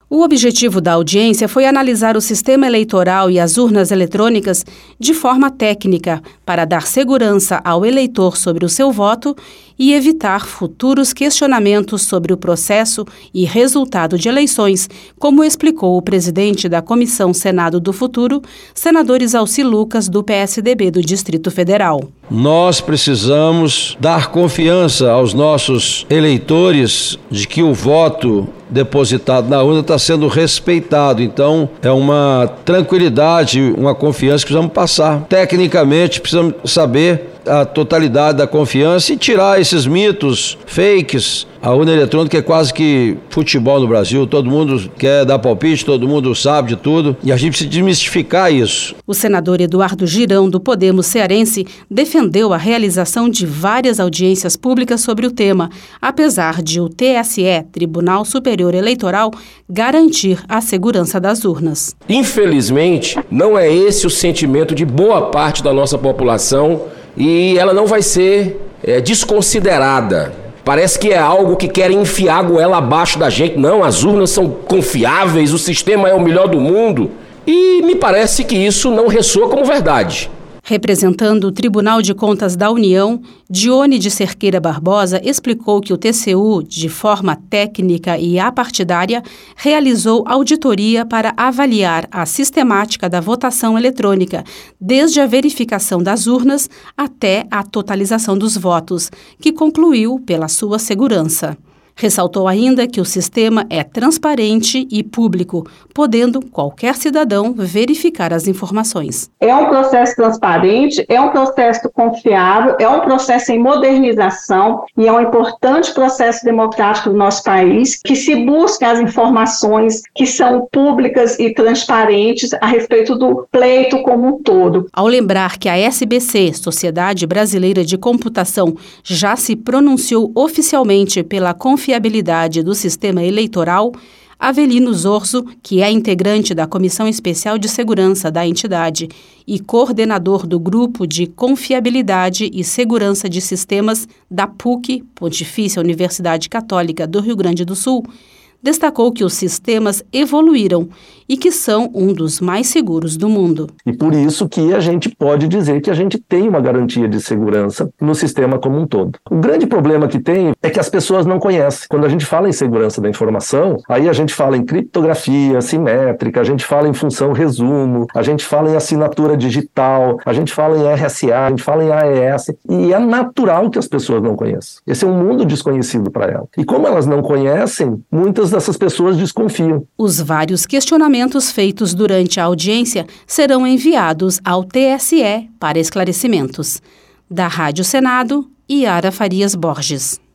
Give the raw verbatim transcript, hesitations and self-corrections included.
O objetivo da audiência foi analisar o sistema eleitoral e as urnas eletrônicas de forma técnica para dar segurança ao eleitor sobre o seu voto e evitar futuros questionamentos sobre o processo e resultado de eleições, como explicou o presidente da Comissão Senado do Futuro, senador Isalci Lucas, do P S D B do Distrito Federal. Nós precisamos dar confiança aos nossos eleitores de que o voto depositado na urna está sendo respeitado. Então, é uma tranquilidade, uma confiança que precisamos passar. Tecnicamente, precisamos saber a totalidade da confiança e tirar esses mitos, fakes. A urna eletrônica é quase que futebol no Brasil, todo mundo quer dar palpite, todo mundo sabe de tudo, e a gente precisa desmistificar isso. O senador Eduardo Girão, do Podemos cearense, defendeu a realização de várias audiências públicas sobre o tema, apesar de o T S E, Tribunal Superior Eleitoral, garantir a segurança das urnas. Infelizmente, não é esse o sentimento de boa parte da nossa população e ela não vai ser é, desconsiderada. Parece que é algo que querem enfiar a goela abaixo da gente. Não, as urnas são confiáveis, o sistema é o melhor do mundo. E me parece que isso não ressoa como verdade. Representando o Tribunal de Contas da União, Dione de Cerqueira Barbosa explicou que o T C U, de forma técnica e apartidária, realizou auditoria para avaliar a sistemática da votação eletrônica, desde a verificação das urnas até a totalização dos votos, que concluiu pela sua segurança. Ressaltou ainda que o sistema é transparente e público, podendo qualquer cidadão verificar as informações. É um processo transparente, é um processo confiável, é um processo em modernização e é um importante processo democrático do nosso país, que se busca as informações que são públicas e transparentes a respeito do pleito como um todo. Ao lembrar que a S B C, Sociedade Brasileira de Computação, já se pronunciou oficialmente pela confiabilidade Confiabilidade do sistema eleitoral, Avelino Zorzo, que é integrante da Comissão Especial de Segurança da entidade e coordenador do Grupo de Confiabilidade e Segurança de Sistemas da P U C, Pontifícia Universidade Católica do Rio Grande do Sul, destacou que os sistemas evoluíram e que são um dos mais seguros do mundo. E por isso que a gente pode dizer que a gente tem uma garantia de segurança no sistema como um todo. O grande problema que tem é que as pessoas não conhecem. Quando a gente fala em segurança da informação, aí a gente fala em criptografia simétrica, a gente fala em função resumo, a gente fala em assinatura digital, a gente fala em R S A, a gente fala em A E S, e é natural que as pessoas não conheçam. Esse é um mundo desconhecido para elas. E como elas não conhecem, muitas dessas pessoas desconfiam. Os vários questionamentos feitos durante a audiência serão enviados ao T S E para esclarecimentos. Da Rádio Senado, Yara Farias Borges.